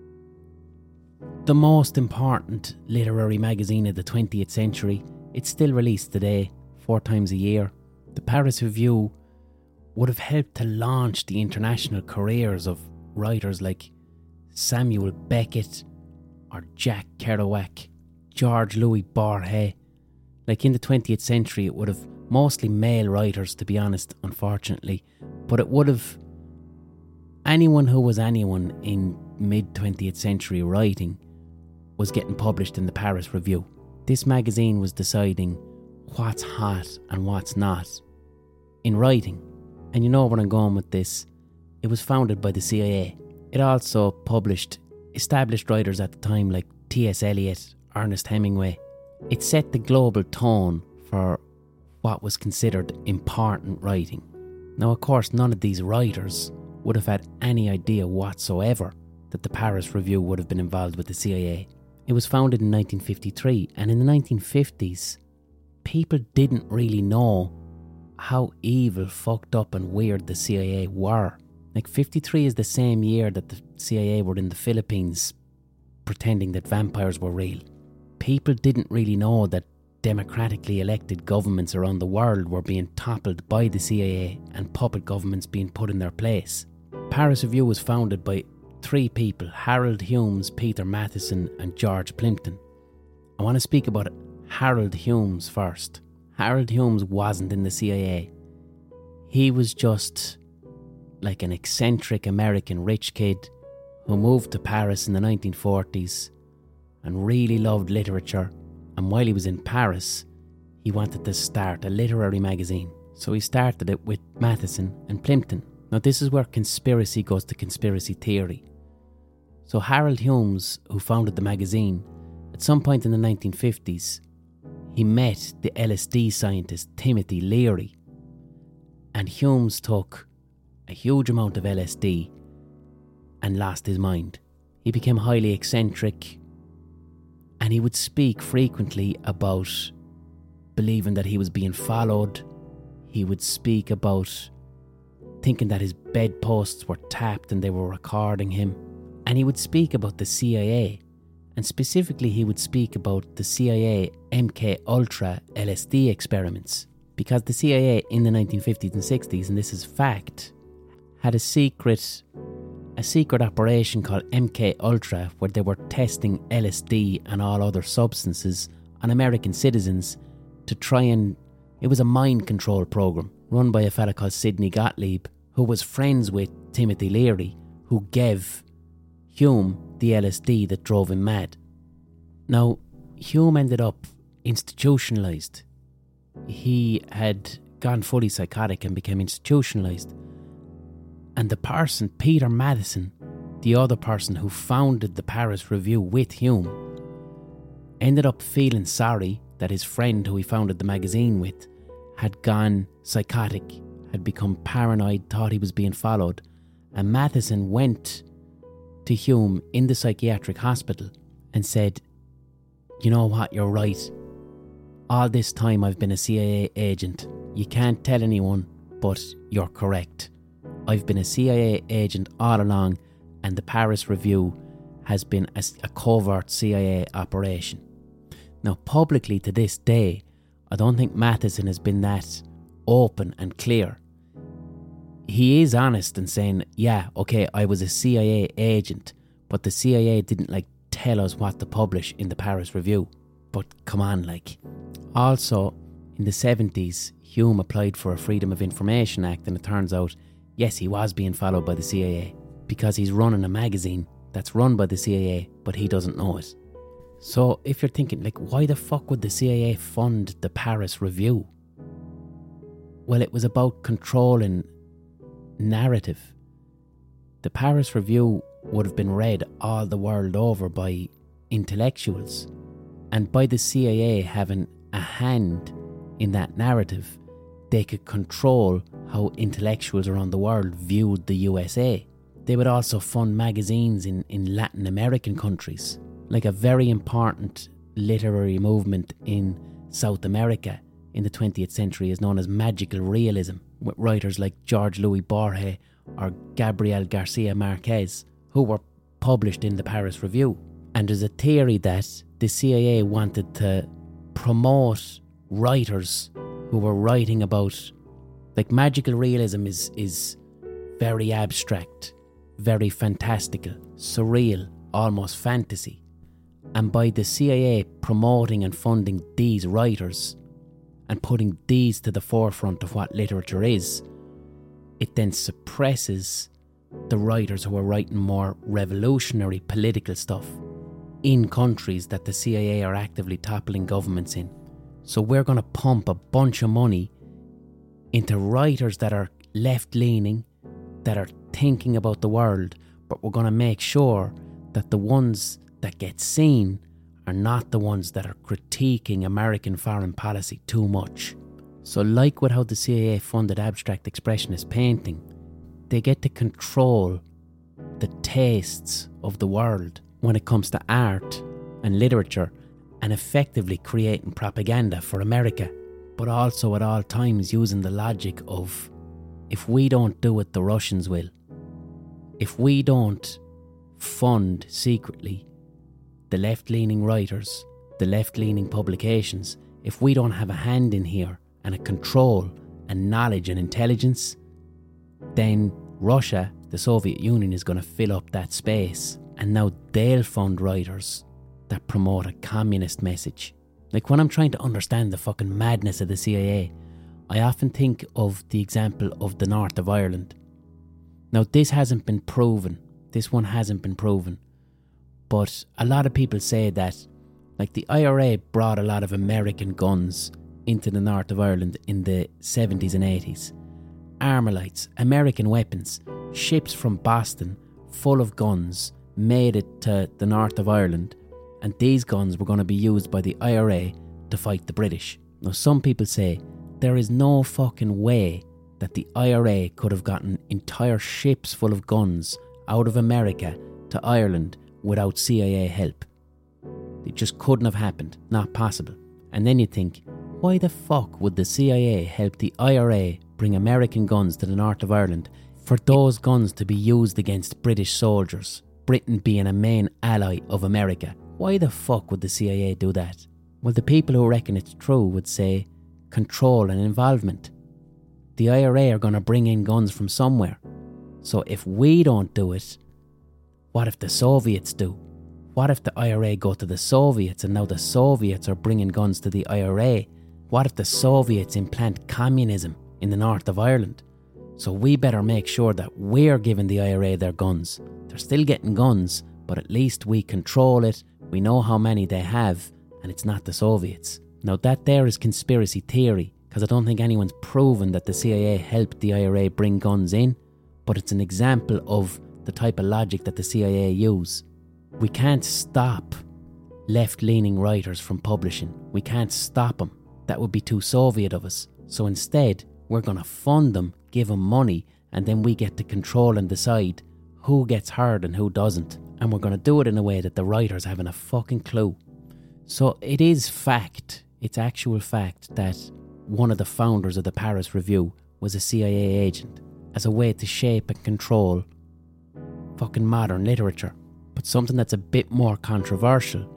Speaker 1: the most important literary magazine of the 20th century. It's still released today, 4 times a year. The Paris Review would have helped to launch the international careers of writers like Samuel Beckett or Jack Kerouac, George Louis Borges. Like in the 20th century, it would have mostly male writers, to be honest, unfortunately, but it would have anyone who was anyone in mid-20th century writing was getting published in the Paris Review. This magazine was deciding what's hot and what's not in writing. And you know where I'm going with this. It was founded by the CIA. It also published established writers at the time like T.S. Eliot, Ernest Hemingway. It set the global tone for what was considered important writing. Now, of course, none of these writers would have had any idea whatsoever that the Paris Review would have been involved with the CIA. It was founded in 1953, and in the 1950s, people didn't really know how evil, fucked up and weird the CIA were. Like, 53 is the same year that the CIA were in the Philippines pretending that vampires were real. People didn't really know that democratically elected governments around the world were being toppled by the CIA and puppet governments being put in their place. Paris Review was founded by 3 people, Harold Humes, Peter Matheson and George Plimpton. I want to speak about Harold Humes first. Harold Humes wasn't in the CIA. He was just like an eccentric American rich kid who moved to Paris in the 1940s and really loved literature. And while he was in Paris, he wanted to start a literary magazine. So he started it with Matheson and Plimpton. Now this is where conspiracy goes to conspiracy theory. So Harold Humes, who founded the magazine, at some point in the 1950s, he met the LSD scientist Timothy Leary. And Humes took a huge amount of LSD and lost his mind. He became highly eccentric, and he would speak frequently about believing that he was being followed. He would speak about thinking that his bedposts were tapped and they were recording him. And he would speak about the CIA, and specifically he would speak about the CIA MK Ultra LSD experiments, because the CIA in the 1950s and 60s, and this is fact, had a secret operation called MK Ultra, where they were testing LSD and all other substances on American citizens to try and... It was a mind control program run by a fella called Sidney Gottlieb, who was friends with Timothy Leary, who gave Hume the LSD that drove him mad. Now, Hume ended up institutionalised. He had gone fully psychotic and became institutionalised. And the person, Peter Matheson, the other person who founded the Paris Review with Hume, ended up feeling sorry that his friend who he founded the magazine with had gone psychotic, had become paranoid, thought he was being followed. And Matheson went to Hume in the psychiatric hospital and said, "You know what, you're right. All this time I've been a CIA agent. You can't tell anyone, but you're correct. I've been a CIA agent all along, and the Paris Review has been a covert CIA operation." Now, publicly to this day, I don't think Matheson has been that open and clear. He is honest in saying, yeah, okay, I was a CIA agent, but the CIA didn't tell us what to publish in the Paris Review. But come on, Also, in the 70s, Hume applied for a Freedom of Information Act, and it turns out, yes, he was being followed by the CIA because he's running a magazine that's run by the CIA, but he doesn't know it. So if you're thinking, why the fuck would the CIA fund the Paris Review? Well, it was about controlling narrative. The Paris Review would have been read all the world over by intellectuals, and by the CIA having a hand in that narrative, they could control how intellectuals around the world viewed the USA. They would also fund magazines in Latin American countries. A very important literary movement in South America in the 20th century is known as magical realism, with writers like George Louis Borges or Gabriel Garcia Marquez, who were published in the Paris Review. And there's a theory that the CIA wanted to promote writers who were writing about... magical realism is very abstract, very fantastical, surreal, almost fantasy. And by the CIA promoting and funding these writers and putting these to the forefront of what literature is, it then suppresses the writers who are writing more revolutionary political stuff in countries that the CIA are actively toppling governments in. So we're going to pump a bunch of money into writers that are left-leaning, that are thinking about the world, but we're going to make sure that the ones that get seen are not the ones that are critiquing American foreign policy too much. So like with how the CIA funded abstract expressionist painting, they get to control the tastes of the world when it comes to art and literature, and effectively creating propaganda for America, but also at all times using the logic of, if we don't do it, the Russians will. If we don't fund secretly the left-leaning writers, the left-leaning publications, if we don't have a hand in here and a control and knowledge and intelligence, then Russia, the Soviet Union, is going to fill up that space, and now they'll fund writers that promote a communist message. Like, when I'm trying to understand the fucking madness of the CIA, I often think of the example of the north of Ireland. Now, this hasn't been proven. This one hasn't been proven. But a lot of people say that, like, the IRA brought a lot of American guns into the north of Ireland in the 70s and 80s. Armalite, American weapons, ships from Boston full of guns made it to the north of Ireland, and these guns were going to be used by the IRA to fight the British. Now, some people say there is no fucking way that the IRA could have gotten entire ships full of guns out of America to Ireland without CIA help. It just couldn't have happened. Not possible. And then you think, why the fuck would the CIA help the IRA bring American guns to the north of Ireland for those guns to be used against British soldiers, Britain being a main ally of America? Why the fuck would the CIA do that? Well, the people who reckon it's true would say control and involvement. The IRA are going to bring in guns from somewhere. So if we don't do it, what if the Soviets do? What if the IRA go to the Soviets and now the Soviets are bringing guns to the IRA? What if the Soviets implant communism in the north of Ireland? So we better make sure that we're giving the IRA their guns. They're still getting guns, but at least we control it. We know how many they have, and it's not the Soviets. Now, that there is conspiracy theory, because I don't think anyone's proven that the CIA helped the IRA bring guns in, but it's an example of the type of logic that the CIA use. We can't stop left-leaning writers from publishing. We can't stop them. That would be too Soviet of us. So instead, we're going to fund them, give them money, and then we get to control and decide who gets heard and who doesn't. And we're going to do it in a way that the writers haven't a fucking clue. So it is fact, it's actual fact, that one of the founders of the Paris Review was a CIA agent as a way to shape and control fucking modern literature. But something that's a bit more controversial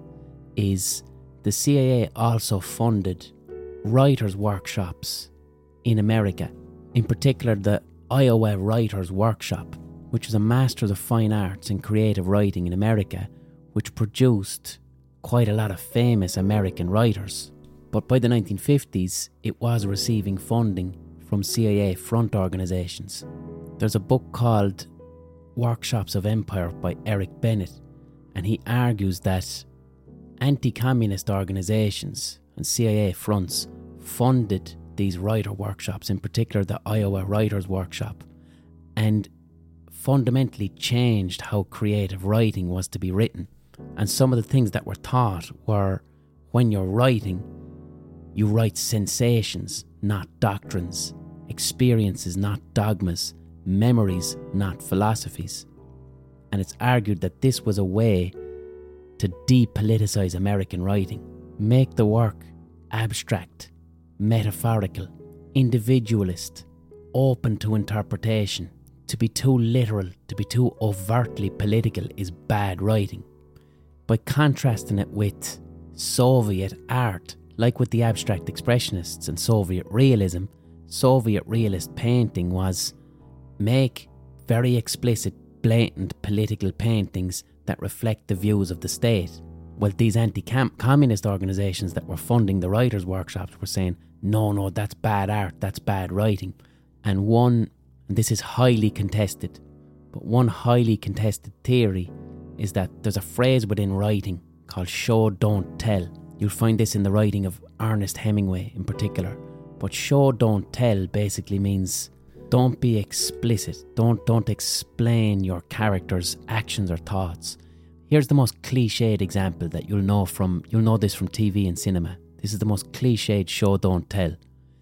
Speaker 1: is the CIA also funded writers' workshops in America. In particular, the Iowa Writers' Workshop, which was a Masters of Fine Arts in Creative Writing in America, which produced quite a lot of famous American writers. But by the 1950s, it was receiving funding from CIA front organisations. There's a book called Workshops of Empire by Eric Bennett, and he argues that anti-communist organisations and CIA fronts funded these writer workshops, in particular the Iowa Writers' Workshop, and fundamentally changed how creative writing was to be written. And some of the things that were taught were, when you're writing, you write sensations, not doctrines, experiences, not dogmas, memories, not philosophies. And it's argued that this was a way to depoliticize American writing, make the work abstract, metaphorical, individualist, open to interpretation. To be too literal, to be too overtly political is bad writing. By contrasting it with Soviet art, like with the abstract expressionists and Soviet realism, Soviet realist painting was make very explicit, blatant political paintings that reflect the views of the state. Well, these anti-communist organisations that were funding the writers' workshops were saying, no, that's bad art, that's bad writing. And this is highly contested, but one highly contested theory is that there's a phrase within writing called show, don't tell. You'll find this in the writing of Ernest Hemingway in particular. But show, don't tell basically means Don't be explicit. Don't explain your character's actions or thoughts. Here's the most cliched example that you'll know this from TV and cinema. This is the most cliched show don't tell.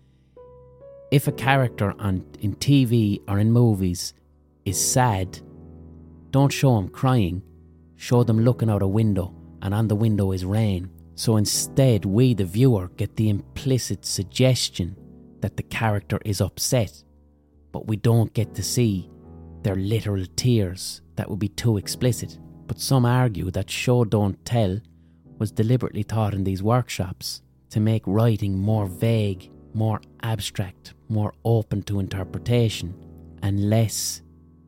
Speaker 1: If a character in TV or in movies is sad, don't show them crying. Show them looking out a window, and on the window is rain. So instead, we, the viewer, get the implicit suggestion that the character is upset, but we don't get to see their literal tears. That would be too explicit. But some argue that show don't tell was deliberately taught in these workshops to make writing more vague, more abstract, more open to interpretation, and less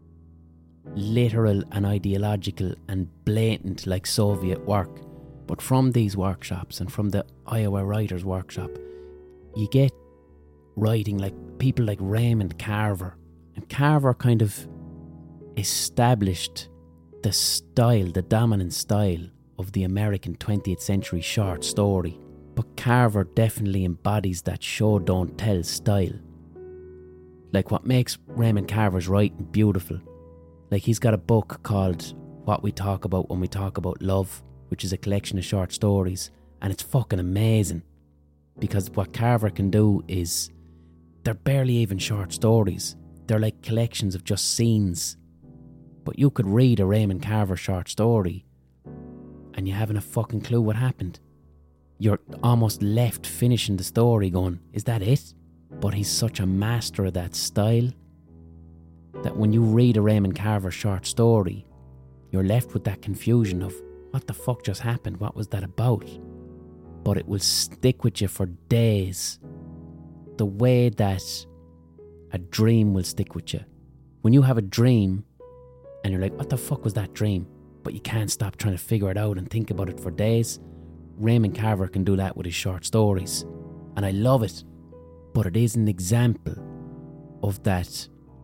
Speaker 1: literal and ideological and blatant like Soviet work. But from these workshops and from the Iowa Writers' Workshop, you get writing like people like Raymond Carver. And Carver kind of established the style, the dominant style of the American 20th century short story. But Carver definitely embodies that show don't tell style. Like what makes Raymond Carver's writing beautiful. Like he's got a book called What We Talk About When We Talk About Love, which is a collection of short stories, and it's fucking amazing. Because what Carver can do is, they're barely even short stories. They're like collections of just scenes. But you could read a Raymond Carver short story and you haven't a fucking clue what happened. You're almost left finishing the story going, is that it? But he's such a master of that style that when you read a Raymond Carver short story, you're left with that confusion of what the fuck just happened? What was that about? But it will stick with you for days. The way that a dream will stick with you. When you have a dream and you're like, what the fuck was that dream? But you can't stop trying to figure it out and think about it for days. Raymond Carver can do that with his short stories. And I love it. But it is an example of that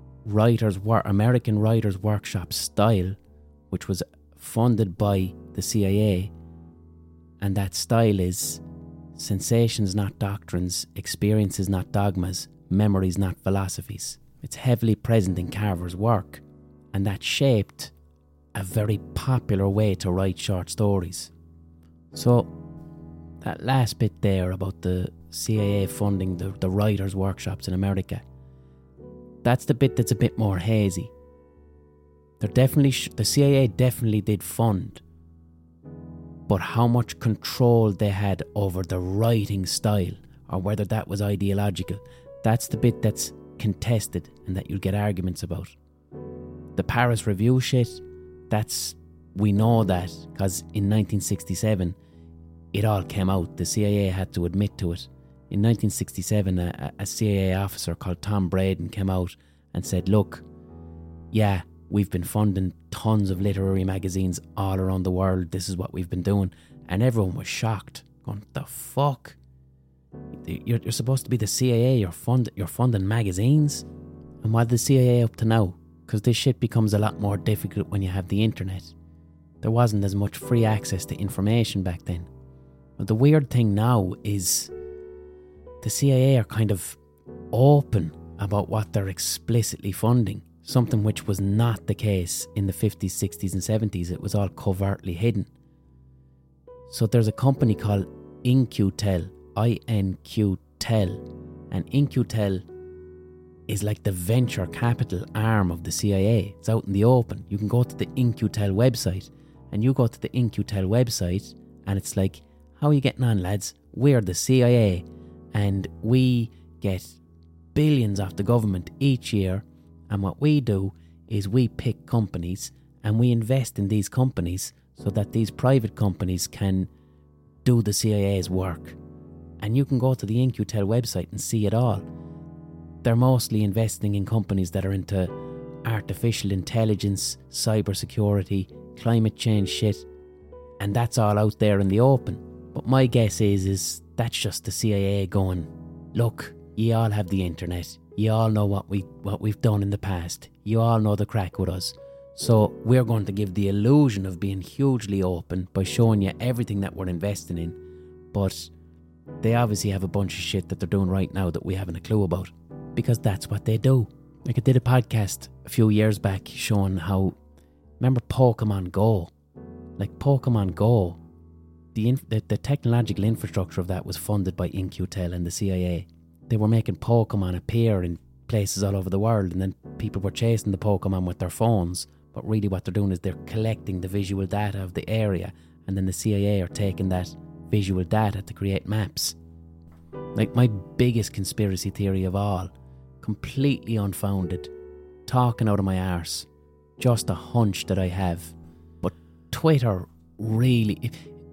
Speaker 1: American Writers' Workshop style, which was funded by the CIA. And that style is sensations not doctrines, experiences not dogmas, memories not philosophies. It's heavily present in Carver's work, and that shaped a very popular way to write short stories. So that last bit there about the CIA funding the writers' workshops in America, that's the bit that's a bit more hazy. The CIA definitely did fund, but how much control they had over the writing style, or whether that was ideological, that's the bit that's contested and that you'll get arguments about. The Paris Review shit, we know that because in 1967 it all came out. The CIA had to admit to it. In 1967 a CIA officer called Tom Braden came out and said, look, yeah, we've been funding tons of literary magazines all around the world. This is what we've been doing. And everyone was shocked. Going, the fuck? You're supposed to be the CIA. You're funding magazines? And what the CIA up to now? Because this shit becomes a lot more difficult when you have the internet. There wasn't as much free access to information back then. But the weird thing now is the CIA are kind of open about what they're explicitly funding. Something which was not the case in the 50s, 60s and 70s. It was all covertly hidden. So there's a company called In-Q-Tel, INQ-Tel. And In-Q-Tel is like the venture capital arm of the CIA. It's out in the open. You can go to the In-Q-Tel website, and you go to the In-Q-Tel website and it's like, how are you getting on, lads? We're the CIA and we get billions off the government each year. And what we do is we pick companies and we invest in these companies so that these private companies can do the CIA's work. And you can go to the In-Q-Tel website and see it all. They're mostly investing in companies that are into artificial intelligence, cybersecurity, climate change shit. And that's all out there in the open. But my guess is that's just the CIA going, look, you all have the internet. You all know what we've done in the past. You all know the crack with us. So we're going to give the illusion of being hugely open by showing you everything that we're investing in. But they obviously have a bunch of shit that they're doing right now that we haven't a clue about. Because that's what they do. Like I did a podcast a few years back showing how, remember Pokemon Go? Like Pokemon Go, the technological infrastructure of that was funded by In-Q-Tel and the CIA. They were making Pokemon appear in places all over the world, and then people were chasing the Pokemon with their phones, but really what they're doing is they're collecting the visual data of the area, and then the CIA are taking that visual data to create maps. Like my biggest conspiracy theory of all, completely unfounded, talking out of my arse, just a hunch that I have. But Twitter really...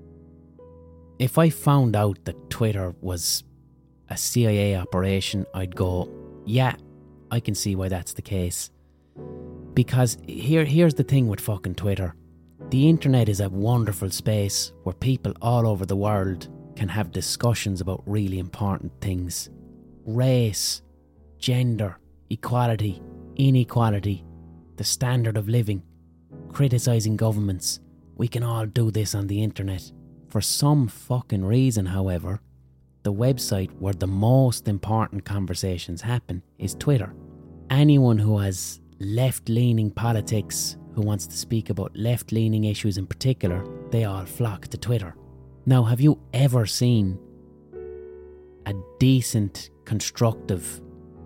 Speaker 1: If I found out that Twitter was a CIA operation, I'd go, yeah, I can see why that's the case. Because here's the thing with fucking Twitter. The internet is a wonderful space where people all over the world can have discussions about really important things. Race, gender, equality, inequality, the standard of living, criticising governments. We can all do this on the internet. For some fucking reason, however, the website where the most important conversations happen is Twitter. Anyone who has left-leaning politics, who wants to speak about left-leaning issues in particular, they all flock to Twitter. Now, have you ever seen a decent, constructive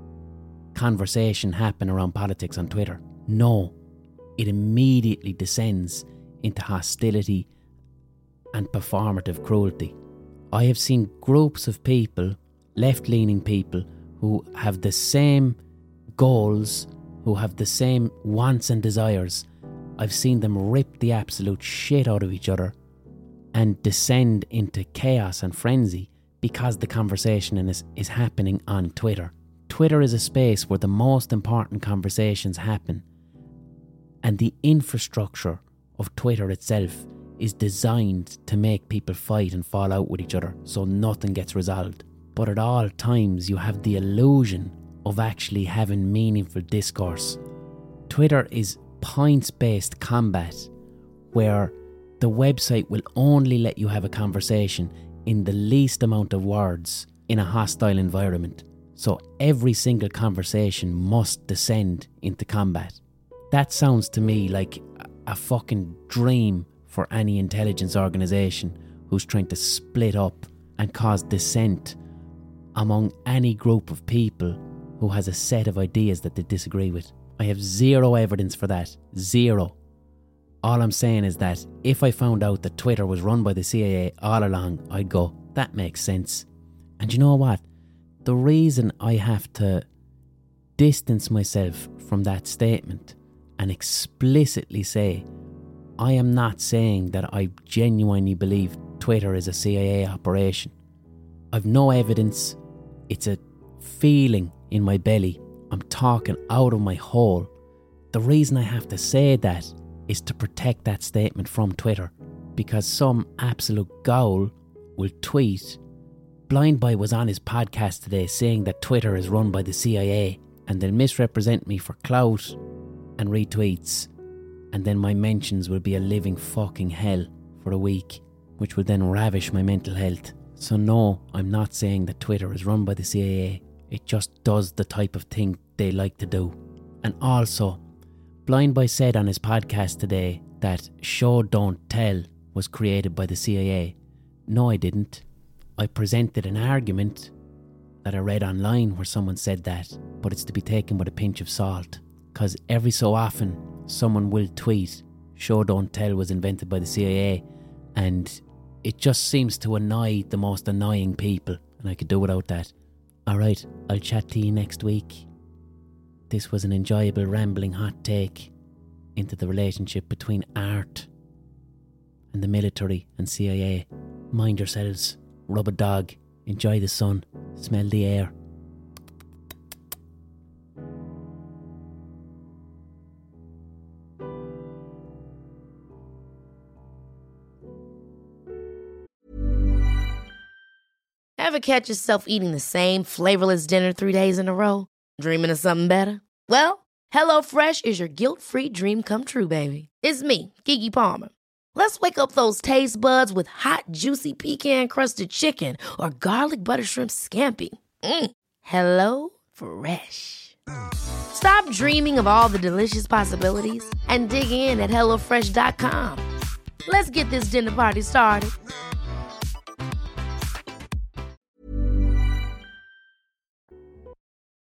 Speaker 1: conversation happen around politics on Twitter? No. It immediately descends into hostility and performative cruelty. I have seen groups of people, left-leaning people, who have the same goals, who have the same wants and desires. I've seen them rip the absolute shit out of each other and descend into chaos and frenzy because the conversation is happening on Twitter. Twitter is a space where the most important conversations happen, and the infrastructure of Twitter itself is designed to make people fight and fall out with each other so nothing gets resolved. But at all times you have the illusion of actually having meaningful discourse. Twitter is points-based combat where the website will only let you have a conversation in the least amount of words in a hostile environment. So every single conversation must descend into combat. That sounds to me like a fucking dream for any intelligence organisation who's trying to split up and cause dissent among any group of people who has a set of ideas that they disagree with. I have zero evidence for that. Zero. All I'm saying is that if I found out that Twitter was run by the CIA all along, I'd go, that makes sense. And you know what? The reason I have to distance myself from that statement and explicitly say, I am not saying that I genuinely believe Twitter is a CIA operation. I've no evidence. It's a feeling in my belly. I'm talking out of my hole. The reason I have to say that is to protect that statement from Twitter, because some absolute ghoul will tweet, Blind Boy was on his podcast today saying that Twitter is run by the CIA, and they'll misrepresent me for clout and retweets, and then my mentions will be a living fucking hell for a week, which will then ravish my mental health. So no, I'm not saying that Twitter is run by the CIA. It just does the type of thing they like to do. And also, Blind Boy said on his podcast today that Show Don't Tell was created by the CIA. No, I didn't. I presented an argument that I read online where someone said that, but it's to be taken with a pinch of salt, because every so often someone will tweet Show Don't Tell was invented by the CIA, and it just seems to annoy the most annoying people, and I could do without that. Alright, I'll chat to you next week. This was an enjoyable rambling hot take into the relationship between art and the military and CIA. Mind yourselves, rub a dog, enjoy the sun, smell the air.
Speaker 3: Ever catch yourself eating the same flavorless dinner 3 days in a row? Dreaming of something better? Well, HelloFresh is your guilt-free dream come true, baby. It's me, Keke Palmer. Let's wake up those taste buds with hot, juicy pecan-crusted chicken or garlic butter shrimp scampi. Hello Fresh. Stop dreaming of all the delicious possibilities and dig in at HelloFresh.com. Let's get this dinner party started.